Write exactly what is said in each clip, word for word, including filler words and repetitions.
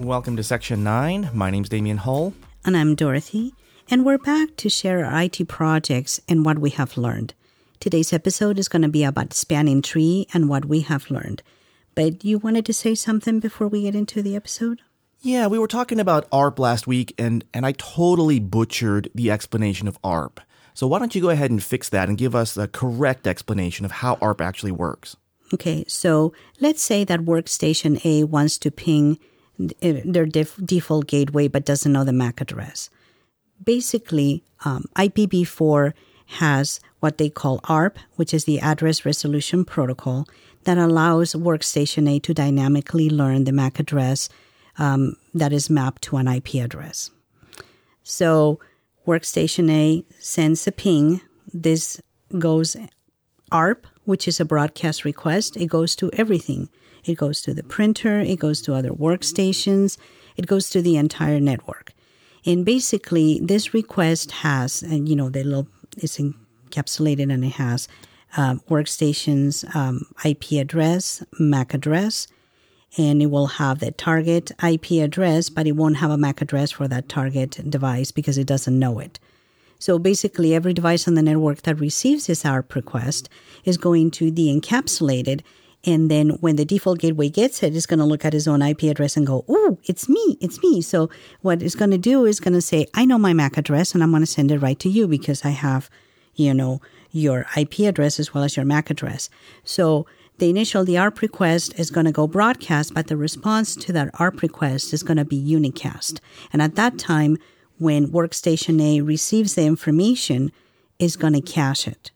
welcome to Section nine. My name's Damian Hull. And I'm Dorothy, and we're back to share our I T projects and what we have learned. Today's episode is going to be about spanning tree and what we have learned. But you wanted to say something before we get into the episode? Yeah, we were talking about A R P last week, and, and I totally butchered the explanation of A R P. So why don't you go ahead and fix that and give us the correct explanation of how A R P actually works? Okay, so let's say that workstation A wants to ping their def- default gateway but doesn't know the M A C address. Basically, um, I P v four has what they call A R P, which is the Address Resolution Protocol, that allows workstation A to dynamically learn the M A C address um, that is mapped to an I P address. So workstation A sends a ping. This goes A R P, which is a broadcast request. It goes to everything. It goes to the printer. It goes to other workstations. It goes to the entire network. And basically, this request has, and you know, the little it's encapsulated, and it has uh, workstation's um, I P address, M A C address, and it will have the target I P address, but it won't have a M A C address for that target device because it doesn't know it. So basically, every device on the network that receives this A R P request is going to de-encapsulate it. And then when the default gateway gets it, it's going to look at his own I P address and go, "Ooh, it's me, it's me." So what it's going to do is going to say, "I know my M A C address, and I'm going to send it right to you because I have, you know, your I P address as well as your M A C address." So the initial, the A R P request is going to go broadcast, but the response to that A R P request is going to be unicast. And at that time, when workstation A receives the information, is going to cache it.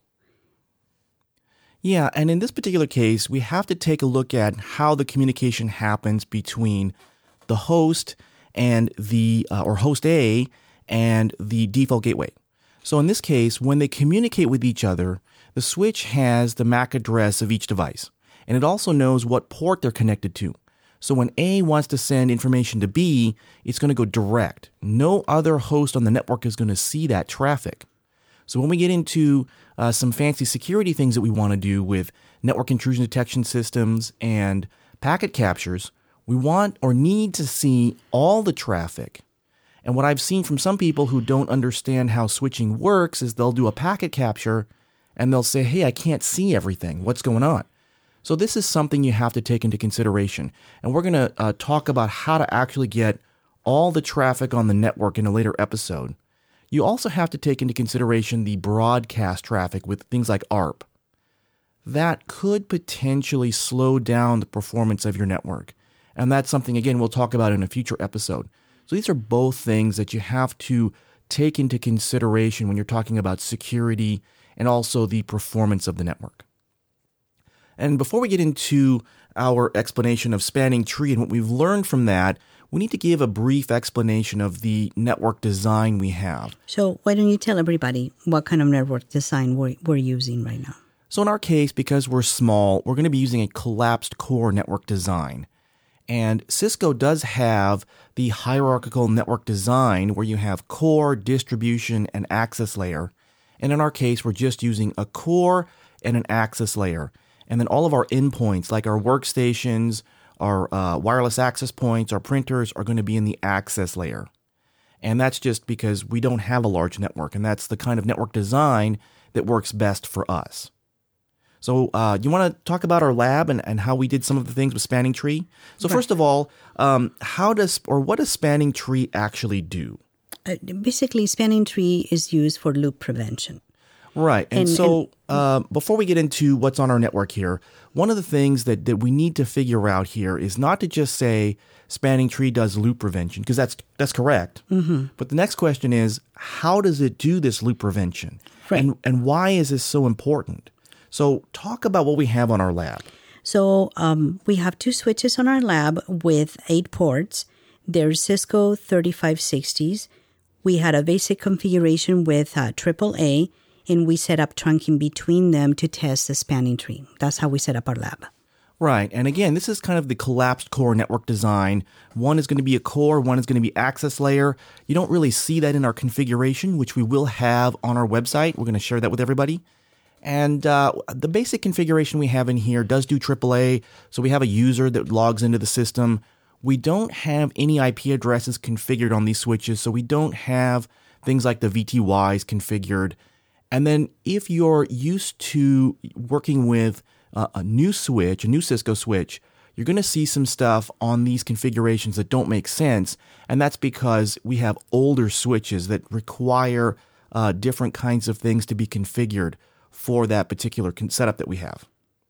Yeah, and in this particular case, we have to take a look at how the communication happens between the host and the, uh, or host A and the default gateway. So in this case, when they communicate with each other, the switch has the M A C address of each device, and it also knows what port they're connected to. So when A wants to send information to B, it's going to go direct. No other host on the network is going to see that traffic. So when we get into uh, some fancy security things that we want to do with network intrusion detection systems and packet captures, we want or need to see all the traffic. And what I've seen from some people who don't understand how switching works is they'll do a packet capture and they'll say, "Hey, I can't see everything. What's going on?" So this is something you have to take into consideration. And we're going to uh, talk about how to actually get all the traffic on the network in a later episode. You also have to take into consideration the broadcast traffic with things like A R P. That could potentially slow down the performance of your network. And that's something, again, we'll talk about in a future episode. So these are both things that you have to take into consideration when you're talking about security and also the performance of the network. And before we get into our explanation of spanning tree and what we've learned from that, we need to give a brief explanation of the network design we have. So why don't you tell everybody what kind of network design we're, we're using right now? So in our case, because we're small, we're going to be using a collapsed core network design. And Cisco does have the hierarchical network design where you have core, distribution, and access layer. And in our case, we're just using a core and an access layer. And then all of our endpoints, like our workstations, our uh, wireless access points, our printers, are going to be in the access layer. And that's just because we don't have a large network, and that's the kind of network design that works best for us. So uh, you want to talk about our lab and, and how we did some of the things with Spanning Tree? So right. First of all, um, how does or what does Spanning Tree actually do? Uh, basically, Spanning Tree is used for loop prevention. Right. And, and so and, uh, before we get into what's on our network here, one of the things that, that we need to figure out here is not to just say Spanning Tree does loop prevention, because that's that's correct. Mm-hmm. But the next question is, how does it do this loop prevention? Right. And, and why is this so important? So talk about what we have on our lab. So um, we have two switches on our lab with eight ports. They're Cisco thirty-five sixties. We had a basic configuration with uh, triple A. And we set up trunking between them to test the spanning tree. That's how we set up our lab. Right. And again, this is kind of the collapsed core network design. One is going to be a core, one is going to be access layer. You don't really see that in our configuration, which we will have on our website. We're going to share that with everybody. And uh, the basic configuration we have in here does do triple A. So we have a user that logs into the system. we don't have any I P addresses configured on these switches, so we don't have things like the V T Ys configured. And then if you're used to working with uh, a new switch, a new Cisco switch, you're going to see some stuff on these configurations that don't make sense. And that's because we have older switches that require uh, different kinds of things to be configured for that particular setup that we have.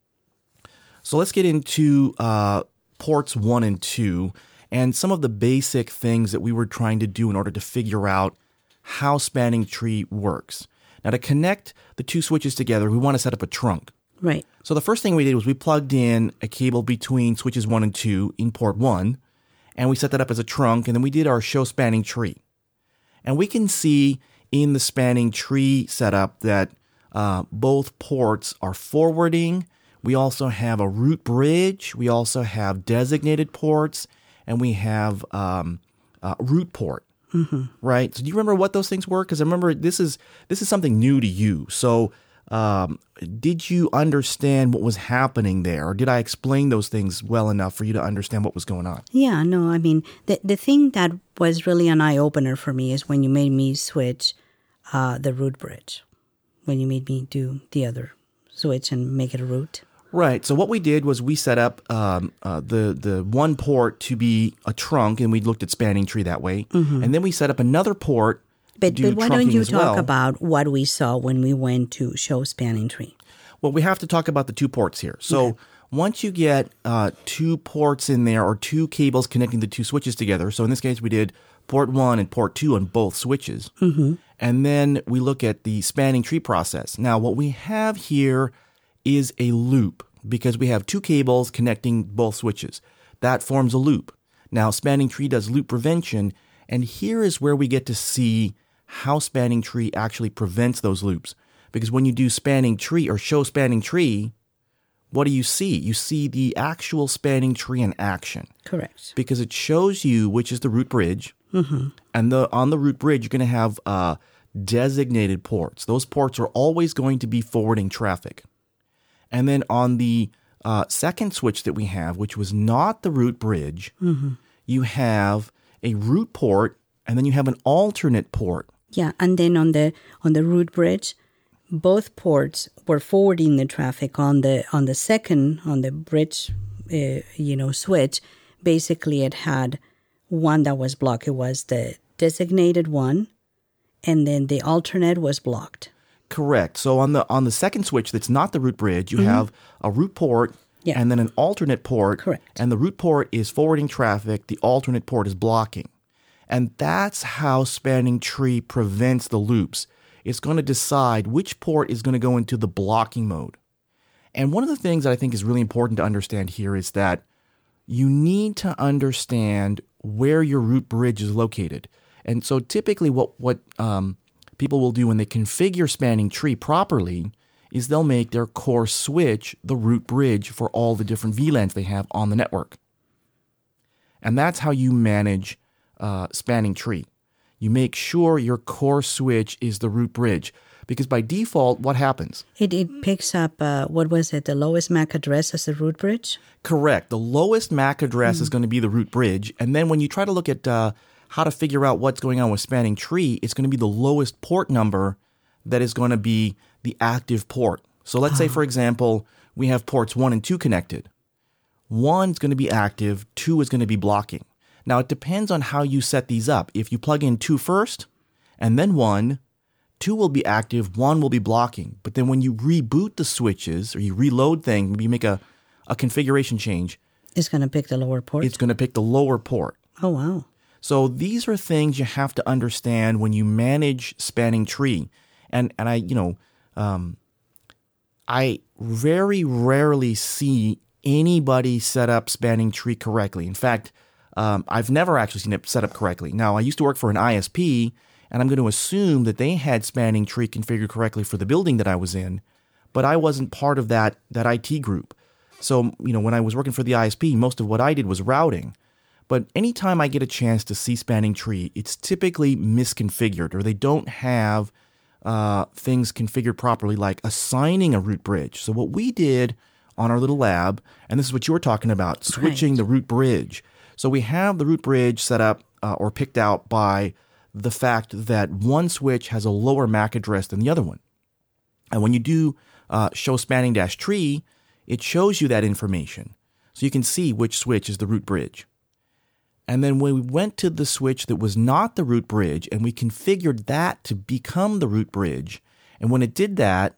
So let's get into uh, ports one and two and some of the basic things that we were trying to do in order to figure out how spanning tree works. Now, to connect the two switches together, we want to set up a trunk. Right. So the first thing we did was we plugged in a cable between switches one and two in port one, and we set that up as a trunk, and then we did our show spanning tree. And we can see in the spanning tree setup that uh, both ports are forwarding. We also have a root bridge. We also have designated ports, and we have um, a root port. Mm-hmm. Right. So do you remember what those things were? Because I remember this is this is something new to you. So um, did you understand what was happening there, or did I explain those things well enough for you to understand what was going on? Yeah. No. I mean, the the thing that was really an eye opener for me is when you made me switch uh, the root bridge. When you made me do the other switch and make it a root. Right. So what we did was we set up um, uh, the the one port to be a trunk, and we looked at spanning tree that way. Mm-hmm. And then we set up another port but, to do But why don't you talk well. about what we saw when we went to show spanning tree? Well, we have to talk about the two ports here. So okay. Once you get uh, two ports in there, or two cables connecting the two switches together, so in this case we did port one and port two on both switches. Mm-hmm. And then we look at the spanning tree process. Now, what we have here is a loop, because we have two cables connecting both switches. That forms a loop. Now, spanning tree does loop prevention, and here is where we get to see how spanning tree actually prevents those loops. Because when you do spanning tree or show spanning tree, what do you see? You see the actual spanning tree in action. Correct. Because it shows you which is the root bridge, mm-hmm. and the on the root bridge, you're going to have uh, designated ports. Those ports are always going to be forwarding traffic. And then on the uh, second switch that we have, which was not the root bridge, mm-hmm. you have a root port, and then you have an alternate port. Yeah, and then on the on the root bridge, both ports were forwarding the traffic. On the on the second on the bridge, uh, you know, switch. Basically, it had one that was blocked. It was the designated one, and then the alternate was blocked. Correct. So on the on the second switch that's not the root bridge, you mm-hmm. have a root port yeah. and then an alternate port. Correct. And the root port is forwarding traffic. The alternate port is blocking. And that's how spanning tree prevents the loops. It's going to decide which port is going to go into the blocking mode. And one of the things that I think is really important to understand here is that you need to understand where your root bridge is located. And so typically what, what um, people will do when they configure spanning tree properly is they'll make their core switch the root bridge for all the different V LANs they have on the network. And that's how you manage uh, spanning tree. You make sure your core switch is the root bridge, because by default, what happens? It it picks up, uh, what was it, the lowest M A C address as the root bridge? Correct. The lowest M A C address mm-hmm. is going to be the root bridge. And then when you try to look at uh, how to figure out what's going on with spanning tree, it's going to be the lowest port number that is going to be the active port. So let's oh. say, for example, we have ports one and two connected. One is going to be active, two is going to be blocking. Now, it depends on how you set these up. If you plug in two first and then one, two will be active, one will be blocking. But then when you reboot the switches or you reload things, maybe you make a, a configuration change. It's going to pick the lower port? It's going to pick the lower port. Oh, wow. So these are things you have to understand when you manage spanning tree. And, and I, you know, um, I very rarely see anybody set up spanning tree correctly. In fact, Um, I've never actually seen it set up correctly. Now, I used to work for an I S P, and I'm going to assume that they had spanning tree configured correctly for the building that I was in, but I wasn't part of that, that I T group. So, you know, when I was working for the I S P, most of what I did was routing. But anytime I get a chance to see spanning tree, it's typically misconfigured, or they don't have uh, things configured properly, like assigning a root bridge. So what we did on our little lab, and this is what you were talking about, switching right. the root bridge. So we have the root bridge set up uh, or picked out by the fact that one switch has a lower M A C address than the other one. And when you do uh, show spanning dash tree, it shows you that information. So you can see which switch is the root bridge. And then when we went to the switch that was not the root bridge and we configured that to become the root bridge, and when it did that,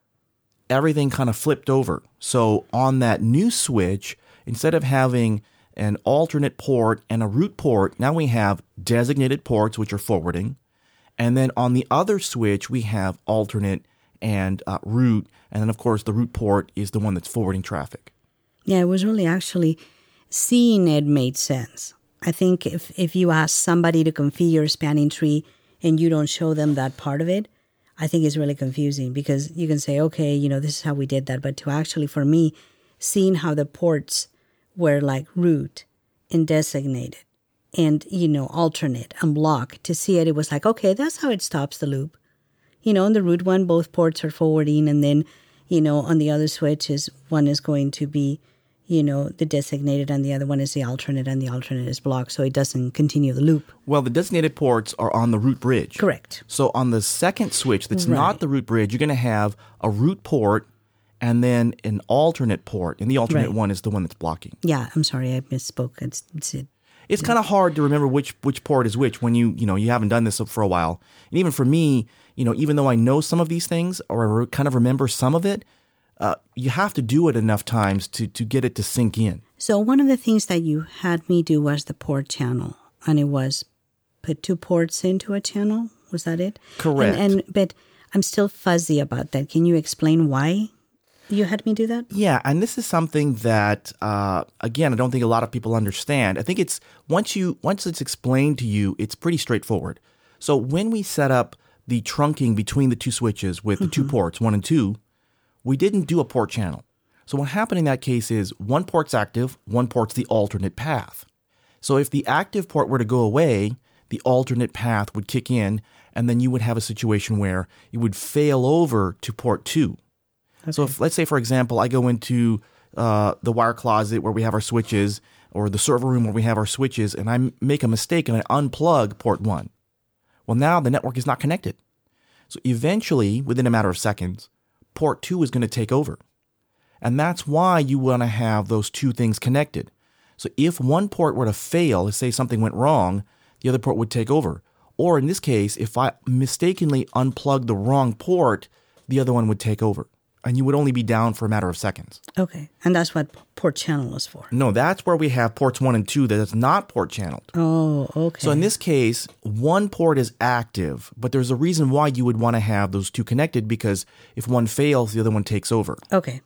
everything kind of flipped over. So on that new switch, instead of having an alternate port and a root port, now we have designated ports, which are forwarding. And then on the other switch, we have alternate and uh, root. And then, of course, the root port is the one that's forwarding traffic. Yeah, it was really actually seeing it made sense. I think if, if you ask somebody to configure a spanning tree and you don't show them that part of it, I think it's really confusing because you can say, okay, you know, this is how we did that. But to actually, for me, seeing how the ports were like root and designated and, you know, alternate and block, to see it, it was like, okay, that's how it stops the loop. You know, on the root one, both ports are forwarding, and then, you know, on the other switches, one is going to be, you know, the designated and the other one is the alternate, and the alternate is blocked, so it doesn't continue the loop. Well, the designated ports are on the root bridge. Correct. So on the second switch that's Right. not the root bridge, you're going to have a root port and then an alternate port, and the alternate Right. one is the one that's blocking. Yeah, I'm sorry, I misspoke. It's, it's it. It's kind of hard to remember which which port is which when you you know you haven't done this for a while. And even for me, you know, even though I know some of these things or I re- kind of remember some of it, uh, you have to do it enough times to to get it to sink in. So one of the things that you had me do was the port channel, and it was put two ports into a channel. Was that it? Correct. And, and but I'm still fuzzy about that. Can you explain why you had me do that? Yeah, and this is something that, uh, again, I don't think a lot of people understand. I think it's once you once it's explained to you, it's pretty straightforward. So when we set up the trunking between the two switches with the mm-hmm. two ports, one and two, we didn't do a port channel. So what happened in that case is one port's active, one port's the alternate path. So if the active port were to go away, the alternate path would kick in, and then you would have a situation where it would fail over to port two. Okay. So if, let's say, for example, I go into uh, the wire closet where we have our switches or the server room where we have our switches, and I m- make a mistake and I unplug port one. Well, now the network is not connected. So eventually, within a matter of seconds, port two is going to take over. And that's why you want to have those two things connected. So if one port were to fail, let's say something went wrong, the other port would take over. Or in this case, if I mistakenly unplugged the wrong port, the other one would take over. And you would only be down for a matter of seconds. Okay. And that's what port channel is for. No, that's where we have ports one and two that is not port channeled. Oh, okay. So in this case, one port is active, but there's a reason why you would want to have those two connected, because if one fails, the other one takes over. Okay.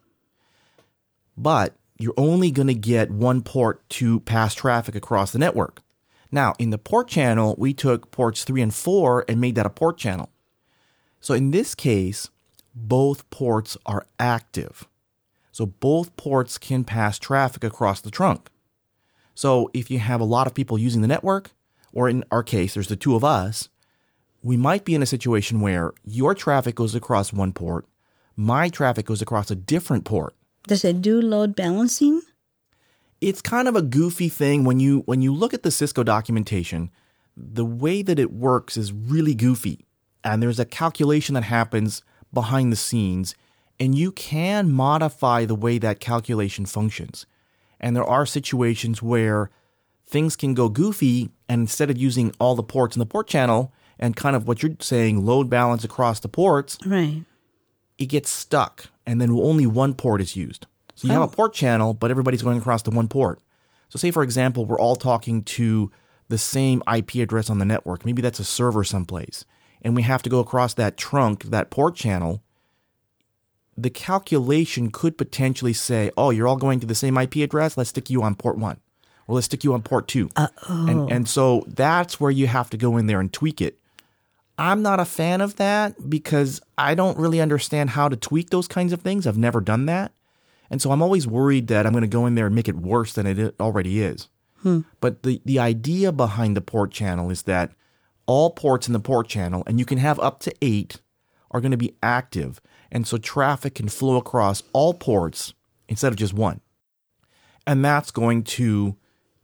But you're only going to get one port to pass traffic across the network. Now, in the port channel, we took ports three and four and made that a port channel. So in this case, both ports are active. So both ports can pass traffic across the trunk. So if you have a lot of people using the network, or in our case, there's the two of us, we might be in a situation where your traffic goes across one port, my traffic goes across a different port. Does it do load balancing? It's kind of a goofy thing. When you when you look at the Cisco documentation, the way that it works is really goofy. And there's a calculation that happens behind the scenes, and you can modify the way that calculation functions. And there are situations where things can go goofy, and instead of using all the ports in the port channel and kind of what you're saying, load balance across the ports, right, it gets stuck, and then only one port is used. So you oh. have a port channel, but everybody's going across the one port. So say, for example, we're all talking to the same I P address on the network. Maybe that's a server someplace, and we have to go across that trunk, that port channel. The calculation could potentially say, oh, you're all going to the same I P address? Let's stick you on port one. Or let's stick you on port two. Uh-oh. And, and so that's where you have to go in there and tweak it. I'm not a fan of that because I don't really understand how to tweak those kinds of things. I've never done that. And so I'm always worried that I'm going to go in there and make it worse than it already is. Hmm. But the, the idea behind the port channel is that all ports in the port channel, and you can have up to eight, are going to be active. And so traffic can flow across all ports instead of just one. And that's going to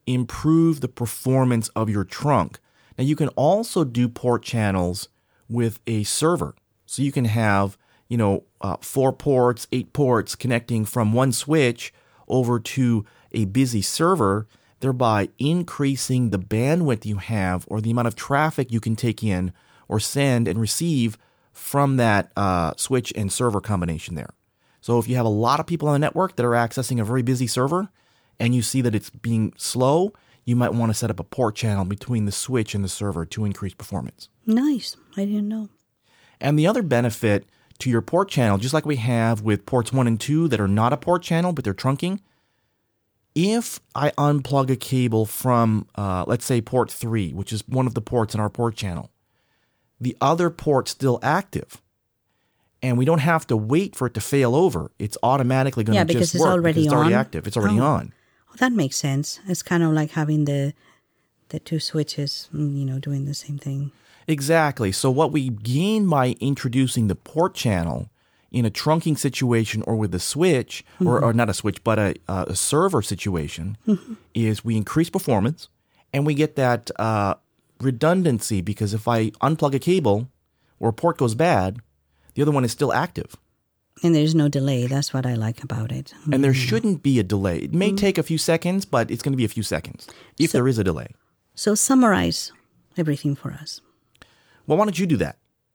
improve the performance of your trunk. Now, you can also do port channels with a server. So you can have, you know, uh, four ports, eight ports connecting from one switch over to a busy server, thereby increasing the bandwidth you have or the amount of traffic you can take in or send and receive from that uh, switch and server combination there. So if you have a lot of people on the network that are accessing a very busy server and you see that it's being slow, you might want to set up a port channel between the switch and the server to increase performance. Nice. I didn't know. And the other benefit to your port channel, just like we have with ports one and two that are not a port channel, but they're trunking, if I unplug a cable from, uh, let's say, port three, which is one of the ports in our port channel, the other port's still active, and we don't have to wait for it to fail over. It's automatically going to yeah, just it's work already because it's already on. active. It's already oh. on. Well, that makes sense. It's kind of like having the the two switches, you know, doing the same thing. Exactly. So what we gain by introducing the port channel in a trunking situation or with a switch, mm-hmm. or, or not a switch, but a, a server situation, mm-hmm. is we increase performance and we get that uh, redundancy, because if I unplug a cable or a port goes bad, the other one is still active. And there's no delay. That's what I like about it. Mm-hmm. And there shouldn't be a delay. It may mm-hmm. take a few seconds, but it's going to be a few seconds if so, there is a delay. So summarize everything for us. Well, why don't you do that?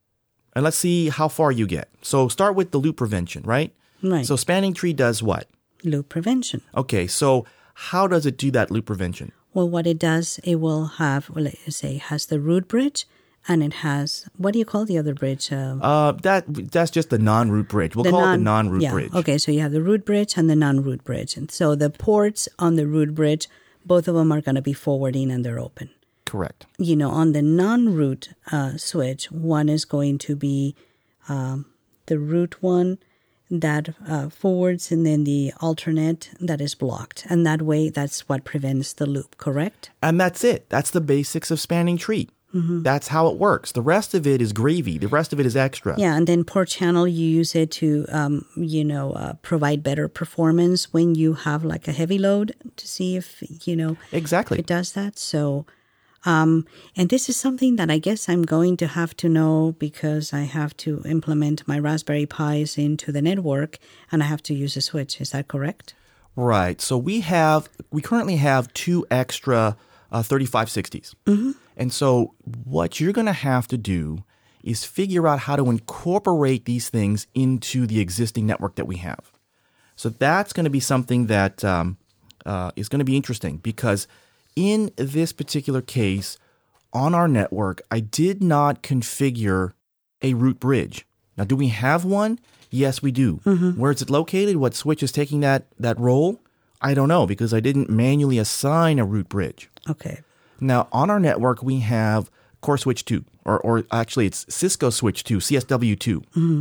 And let's see how far you get. So start with the loop prevention, right? Right. So Spanning Tree does what? Loop prevention. Okay, so how does it do that loop prevention? Well, what it does, it will have, well, let's say, it has the root bridge, and it has, what do you call the other bridge? Uh, uh, that That's just the non-root bridge. We'll call non, it the non-root yeah, bridge. Okay, so you have the root bridge and the non-root bridge. And so the ports on the root bridge, both of them are going to be forwarding and they're open. Correct. You know, on the non-root uh, switch, one is going to be um, the root one that uh, forwards, and then the alternate that is blocked. And that way, that's what prevents the loop, correct? And that's it. That's the basics of Spanning Tree. Mm-hmm. That's how it works. The rest of it is gravy. The rest of it is extra. Yeah, and then port channel, you use it to, um, you know, uh, provide better performance when you have like a heavy load to see if, you know, exactly. if it does that. So, um, and this is something that I guess I'm going to have to know because I have to implement my Raspberry Pis into the network and I have to use a switch. Is that correct? Right. So we have, we currently have two extra uh, thirty-five sixties. Mm-hmm. And so what you're going to have to do is figure out how to incorporate these things into the existing network that we have. So that's going to be something that um, uh, is going to be interesting, because in this particular case, on our network, I did not configure a root bridge. Now, do we have one? Yes, we do. Mm-hmm. Where is it located? What switch is taking that, that role? I don't know, because I didn't manually assign a root bridge. Okay. Now, on our network, we have Core Switch two, or, or actually it's Cisco Switch two, C S W two. Mm-hmm.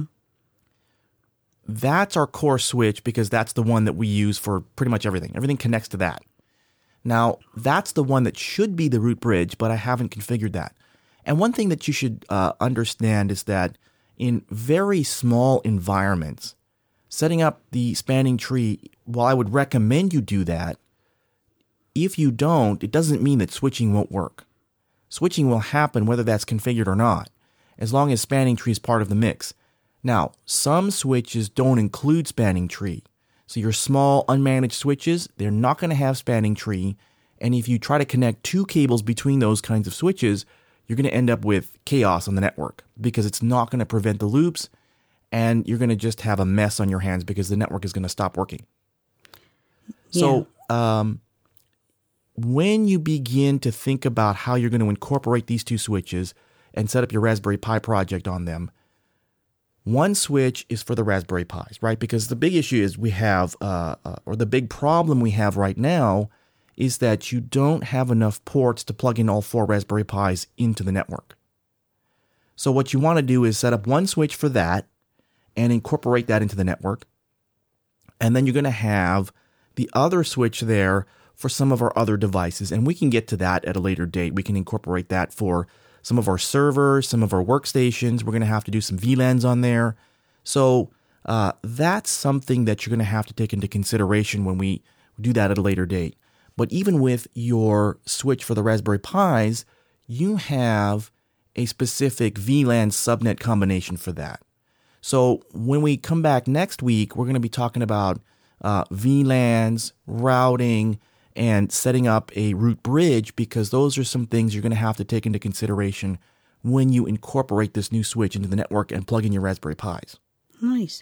That's our core switch because that's the one that we use for pretty much everything. Everything connects to that. Now, that's the one that should be the root bridge, but I haven't configured that. And one thing that you should uh, understand is that in very small environments, setting up the Spanning Tree, while I would recommend you do that, if you don't, it doesn't mean that switching won't work. Switching will happen whether that's configured or not, as long as Spanning Tree is part of the mix. Now, some switches don't include Spanning Tree. So your small unmanaged switches, they're not going to have Spanning Tree. And if you try to connect two cables between those kinds of switches, you're going to end up with chaos on the network because it's not going to prevent the loops, and you're going to just have a mess on your hands because the network is going to stop working. Yeah. So, um, when you begin to think about how you're going to incorporate these two switches and set up your Raspberry Pi project on them, one switch is for the Raspberry Pis, right? Because the big issue is we have, uh, uh, or the big problem we have right now is that you don't have enough ports to plug in all four Raspberry Pis into the network. So what you want to do is set up one switch for that and incorporate that into the network. And then you're going to have the other switch there for some of our other devices. And we can get to that at a later date. We can incorporate that for some of our servers, some of our workstations. We're going to have to do some V LANs on there. So uh, that's something that you're going to have to take into consideration when we do that at a later date. But even with your switch for the Raspberry Pis, you have a specific V LAN subnet combination for that. So when we come back next week, we're going to be talking about uh, V LANs, routing, and setting up a root bridge, because those are some things you're going to have to take into consideration when you incorporate this new switch into the network and plug in your Raspberry Pis. Nice.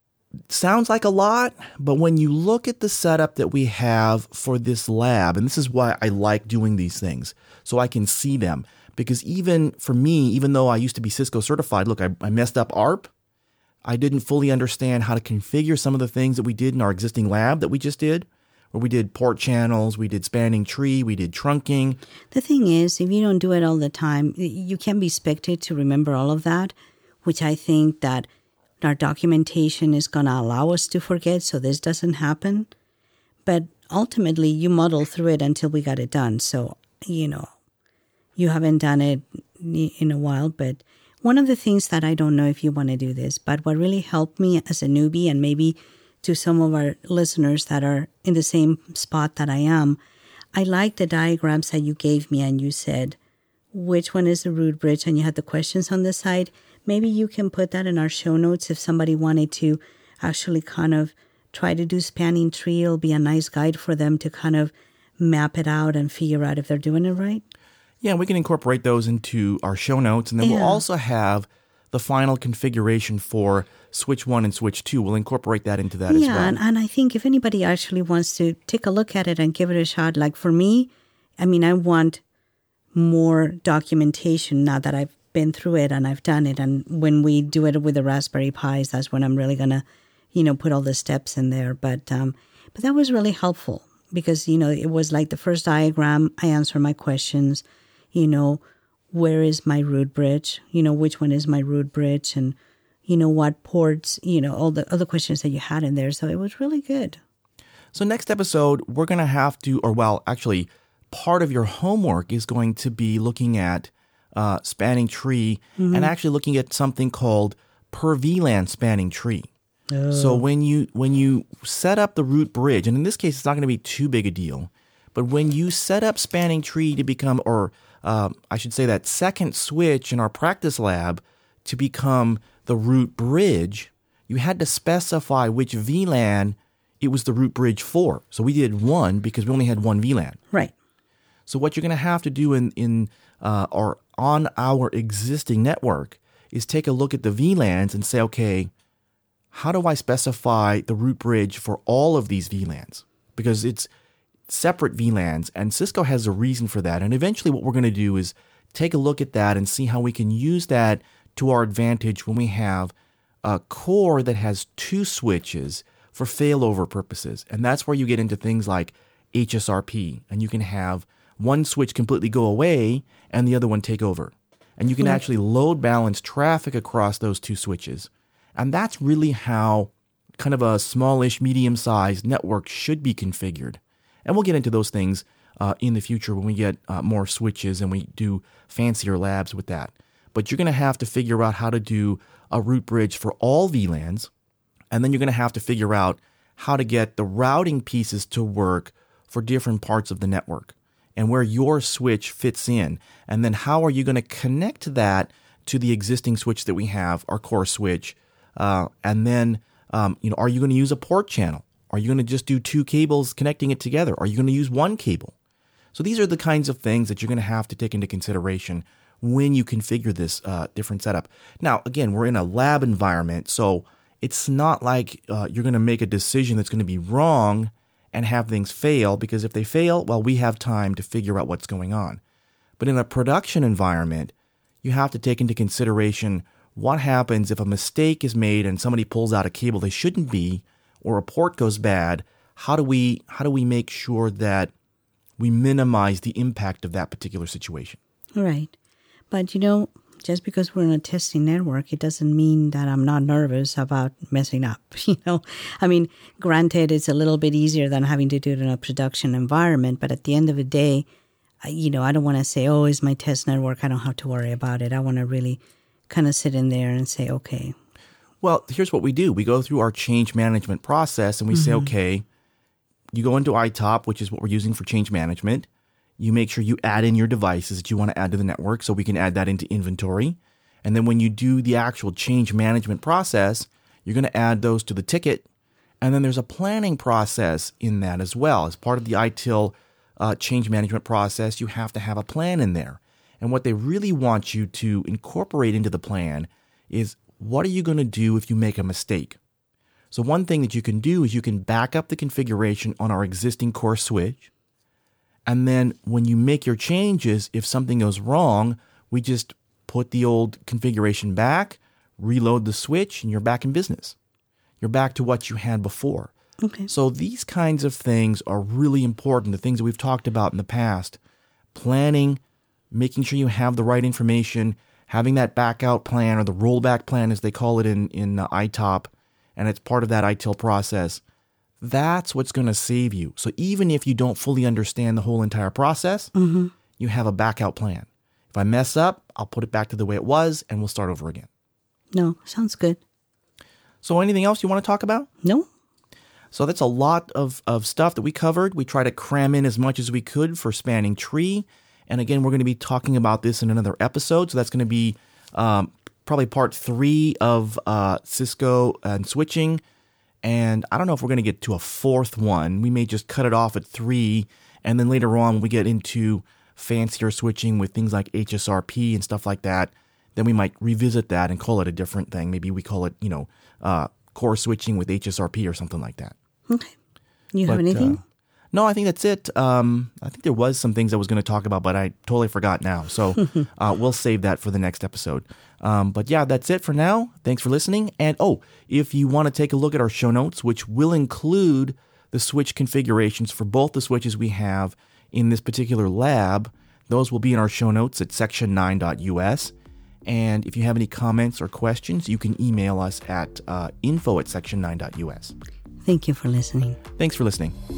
Sounds like a lot, but when you look at the setup that we have for this lab, and this is why I like doing these things, so I can see them. Because even for me, even though I used to be Cisco certified, look, I, I messed up A R P. I didn't fully understand how to configure some of the things that we did in our existing lab that we just did, where we did port channels, we did spanning tree, we did trunking. The thing is, if you don't do it all the time, you can be expected to remember all of that, which I think that our documentation is going to allow us to forget, so this doesn't happen. But ultimately, you muddle through it until we got it done. So, you know, you haven't done it in a while. But one of the things that I don't know if you want to do this, but what really helped me as a newbie, and maybe to some of our listeners that are in the same spot that I am, I like the diagrams that you gave me, and you said, which one is the root bridge? And you had the questions on the side. Maybe you can put that in our show notes if somebody wanted to actually kind of try to do spanning tree. It'll be a nice guide for them to kind of map it out and figure out if they're doing it right. Yeah, we can incorporate those into our show notes. And then yeah. we'll also have the final configuration for switch one and switch two. We'll incorporate that into that yeah, as well. Yeah, and, and I think if anybody actually wants to take a look at it and give it a shot, like for me, I mean, I want more documentation now that I've been through it and I've done it. And when we do it with the Raspberry Pis, that's when I'm really going to, you know, put all the steps in there. But um, but that was really helpful because, you know, it was like the first diagram, I answer my questions, you know, where is my root bridge? You know, which one is my root bridge? And, you know, what ports, you know, all the other questions that you had in there. So it was really good. So next episode, we're going to have to, or well, actually, part of your homework is going to be looking at Uh, spanning tree, mm-hmm. and actually looking at something called per V LAN spanning tree. Oh. So when you when you set up the root bridge, and in this case, it's not going to be too big a deal, but when you set up spanning tree to become, or uh, I should say that second switch in our practice lab to become the root bridge, you had to specify which V LAN it was the root bridge for. So we did one because we only had one V LAN. Right. So what you're going to have to do in in uh, or on our existing network is take a look at the V LANs and say, okay, how do I specify the root bridge for all of these V LANs? Because it's separate V LANs, and Cisco has a reason for that. And eventually what we're going to do is take a look at that and see how we can use that to our advantage when we have a core that has two switches for failover purposes. And that's where you get into things like H S R P, and you can have one switch completely go away and the other one take over. And you can mm-hmm. actually load balance traffic across those two switches. And that's really how kind of a smallish, medium-sized network should be configured. And we'll get into those things uh, in the future when we get uh, more switches and we do fancier labs with that. But you're going to have to figure out how to do a root bridge for all V LANs. And then you're going to have to figure out how to get the routing pieces to work for different parts of the network, and where your switch fits in. And then how are you going to connect that to the existing switch that we have, our core switch? Uh, and then, um, you know, are you going to use a port channel? Are you going to just do two cables connecting it together? Are you going to use one cable? So these are the kinds of things that you're going to have to take into consideration when you configure this uh, different setup. Now, again, we're in a lab environment, so it's not like uh, you're going to make a decision that's going to be wrong and have things fail, because if they fail, well, we have time to figure out what's going on. But in a production environment, you have to take into consideration what happens if a mistake is made and somebody pulls out a cable they shouldn't be, or a port goes bad. How do we how do we make sure that we minimize the impact of that particular situation? Right. But, you know, just because we're in a testing network, it doesn't mean that I'm not nervous about messing up, you know. I mean, granted, it's a little bit easier than having to do it in a production environment, but at the end of the day, I, you know, I don't want to say, oh, it's my test network, I don't have to worry about it. I want to really kind of sit in there and say, okay. Well, here's what we do. We go through our change management process and we mm-hmm. say, okay, you go into I top, which is what we're using for change management. You make sure you add in your devices that you want to add to the network so we can add that into inventory. And then when you do the actual change management process, you're going to add those to the ticket. And then there's a planning process in that as well. As part of the I T I L uh, change management process, you have to have a plan in there. And what they really want you to incorporate into the plan is, what are you going to do if you make a mistake? So one thing that you can do is you can back up the configuration on our existing core switch. And then when you make your changes, if something goes wrong, we just put the old configuration back, reload the switch, and you're back in business. You're back to what you had before. Okay. So these kinds of things are really important, the things that we've talked about in the past. Planning, making sure you have the right information, having that back out plan or the rollback plan as they call it in, in uh, I top, and it's part of that I T I L process. That's what's going to save you. So even if you don't fully understand the whole entire process, mm-hmm. you have a back out plan. If I mess up, I'll put it back to the way it was and we'll start over again. No, sounds good. So anything else you want to talk about? No. So that's a lot of, of stuff that we covered. We try to cram in as much as we could for Spanning Tree. And again, we're going to be talking about this in another episode. So that's going to be um, probably part three of uh, Cisco and switching. And I don't know if we're going to get to a fourth one. We may just cut it off at three. And then later on, when we get into fancier switching with things like H S R P and stuff like that, then we might revisit that and call it a different thing. Maybe we call it, you know, uh, core switching with H S R P or something like that. Okay. You have But, anything? Uh, no, I think that's it. Um, I think there was some things I was going to talk about, but I totally forgot now. So uh, we'll save that for the next episode. Um, but yeah, that's it for now. Thanks for listening. And oh, if you want to take a look at our show notes, which will include the switch configurations for both the switches we have in this particular lab, those will be in our show notes at section nine dot U S. And if you have any comments or questions, you can email us at uh, info at section nine dot U S. Thank you for listening. Thanks for listening.